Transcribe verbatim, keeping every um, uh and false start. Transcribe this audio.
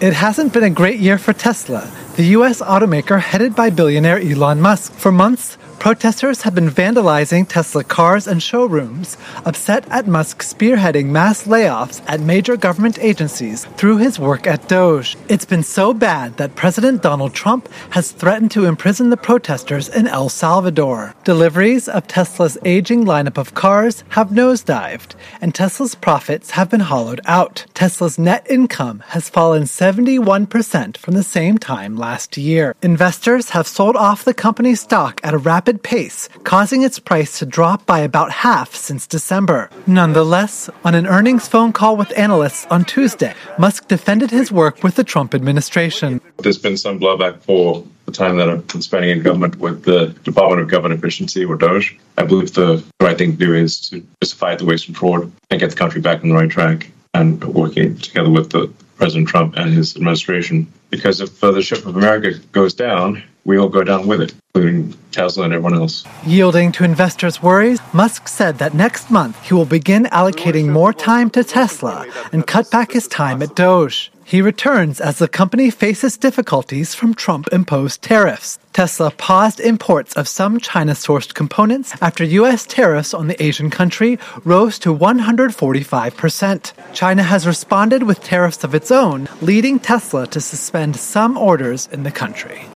It hasn't been a great year for Tesla, the U S automaker headed by billionaire Elon Musk. For months, protesters have been vandalizing Tesla cars and showrooms, upset at Musk spearheading mass layoffs at major government agencies through his work at Doge. It's been so bad that President Donald Trump has threatened to imprison the protesters in El Salvador. Deliveries of Tesla's aging lineup of cars have nosedived, and Tesla's profits have been hollowed out. Tesla's net income has fallen seventy-one percent from the same time last year. Investors have sold off the company's stock at a rapid pace, causing its price to drop by about half since December. Nonetheless, on an earnings phone call with analysts on Tuesday, Musk defended his work with the Trump administration. There's been some blowback for the time that I've been spending in government with the Department of Government Efficiency, or Doge. I believe the right thing to do is to just fight the waste and fraud and get the country back on the right track, and working together with the President Trump and his administration. Because if uh, the ship of America goes down, we all go down with it, including Tesla and everyone else. Yielding to investors' worries, Musk said that next month he will begin allocating more time to Tesla and cut back his time at Doge. He returns as the company faces difficulties from Trump-imposed tariffs. Tesla paused imports of some China-sourced components after U S tariffs on the Asian country rose to one hundred forty-five percent. China has responded with tariffs of its own, leading Tesla to suspend some orders in the country.